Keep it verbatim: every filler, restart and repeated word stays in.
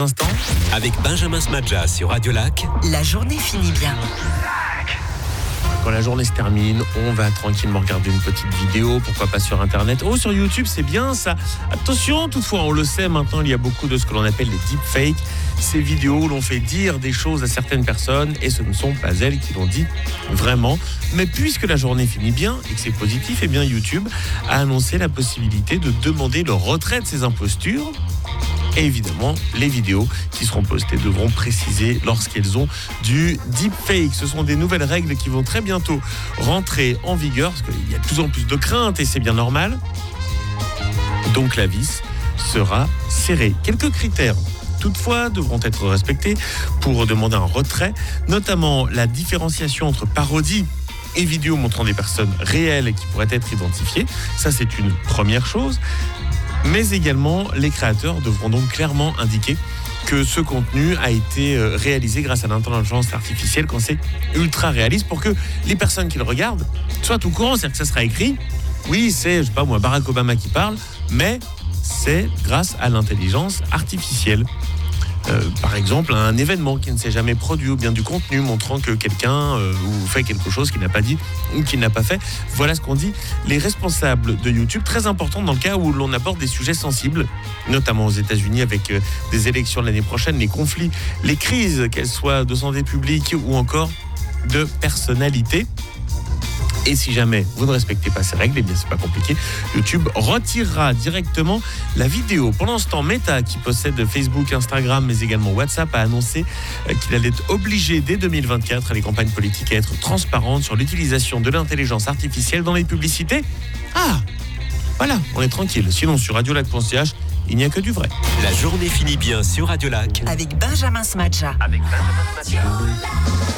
Instant avec Benjamin Smadja sur Radio Lac. La journée finit bien. Quand la journée se termine, on va tranquillement regarder une petite vidéo, pourquoi pas sur Internet. Oh, sur YouTube, c'est bien ça. Attention, toutefois, on le sait maintenant, il y a beaucoup de ce que l'on appelle les deepfakes. Ces vidéos où l'on fait dire des choses à certaines personnes et ce ne sont pas elles qui l'ont dit vraiment. Mais puisque la journée finit bien et que c'est positif, eh bien YouTube a annoncé la possibilité de demander le retrait de ces impostures. Et évidemment, les vidéos qui seront postées devront préciser lorsqu'elles ont du deepfake. Ce sont des nouvelles règles qui vont très bientôt rentrer en vigueur, parce qu'il y a de plus en plus de craintes et c'est bien normal. Donc la vis sera serrée. Quelques critères, toutefois, devront être respectés pour demander un retrait, notamment la différenciation entre parodie et vidéos montrant des personnes réelles qui pourraient être identifiées. Ça, c'est une première chose. Mais également, les créateurs devront donc clairement indiquer que ce contenu a été réalisé grâce à l'intelligence artificielle quand c'est ultra réaliste pour que les personnes qui le regardent soient au courant. C'est-à-dire que ça sera écrit, oui, c'est, je sais pas moi, Barack Obama qui parle, mais c'est grâce à l'intelligence artificielle. Euh, par exemple, un événement qui ne s'est jamais produit ou bien du contenu montrant que quelqu'un euh, ou fait quelque chose qu'il n'a pas dit ou qu'il n'a pas fait. Voilà ce qu'ont dit les responsables de YouTube. Très important dans le cas où l'on aborde des sujets sensibles, notamment aux États-Unis avec euh, des élections l'année prochaine, les conflits, les crises, qu'elles soient de santé publique ou encore de personnalité. Et si jamais vous ne respectez pas ces règles, eh bien c'est pas compliqué. YouTube retirera directement la vidéo. Pendant ce temps, Meta, qui possède Facebook, Instagram, mais également WhatsApp, a annoncé qu'il allait obliger dès deux mille vingt-quatre les campagnes politiques à être transparentes sur l'utilisation de l'intelligence artificielle dans les publicités. Ah, voilà, on est tranquille. Sinon, sur radio lac point c h, il n'y a que du vrai. La journée finit bien sur Radio Lac. Avec Benjamin Smadja. Avec Benjamin Smadja.